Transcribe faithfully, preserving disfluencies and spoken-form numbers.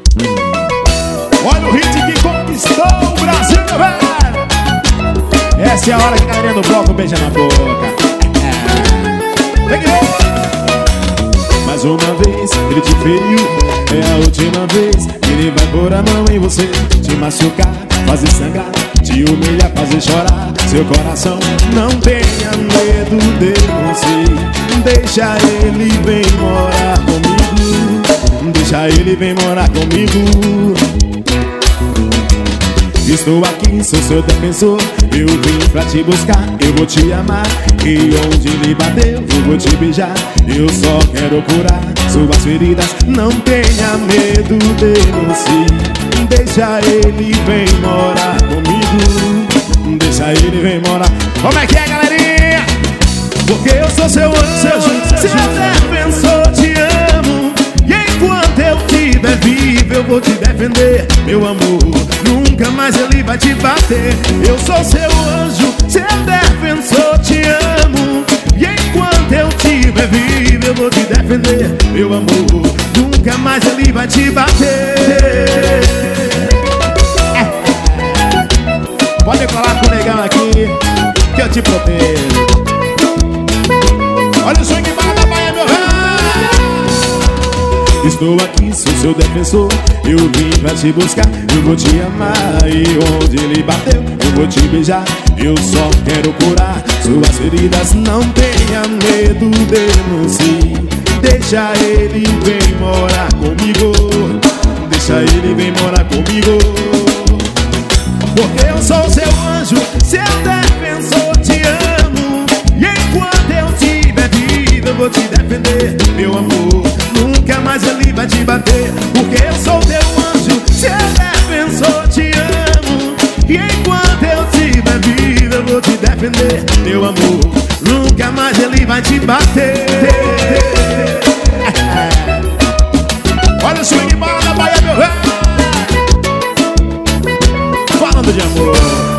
Olha o hit que conquistou o Brasil, velho. Essa é a hora que a galerinha do bloco beija na boca. Mais uma vez ele te feriu, é a última vez que ele vai pôr a mão em você, te machucar, fazer sangrar, te humilhar, fazer chorar seu coração. Não tenha medo de você, deixa ele vem morar comigo, deixa ele vem morar comigo. Estou aqui, sou seu defensor, eu vim pra te buscar, eu vou te amar. E onde ele bateu, eu vou te beijar. Eu só quero curar suas feridas. Não tenha medo de você, deixa ele vem morar comigo, deixa ele vem morar. Como é que é, galerinha? Porque eu sou seu anjo, seu defensor, te amo. E enquanto eu tiver vivo, eu vou te defender, meu amor. Nunca mais ele vai te bater. Eu sou seu anjo, seu defensor, te amo. E enquanto eu tiver vivo, eu vou te defender, meu amor. Nunca mais ele vai te bater. Pode colar com o negão aqui, que eu te protejo. Olha o swing da Bahia, meu rei. Estou aqui, sou seu defensor, eu vim pra te buscar, eu vou te amar. E onde ele bateu, eu vou te beijar. Eu só quero curar suas feridas. Não tenha medo de você, deixa ele vem morar comigo, deixa ele vem morar comigo. Porque eu sou seu anjo, seu defensor, te amo. E enquanto eu tiver vivo, eu vou te defender, meu amor. Nunca mais ele vai te bater. Porque eu sou teu anjo, seu defensor, te amo. E enquanto eu tiver vivo, eu vou te defender, meu amor. Nunca mais ele vai te bater. Olha o swing bola da Bahia, meu rei. Falando de amor.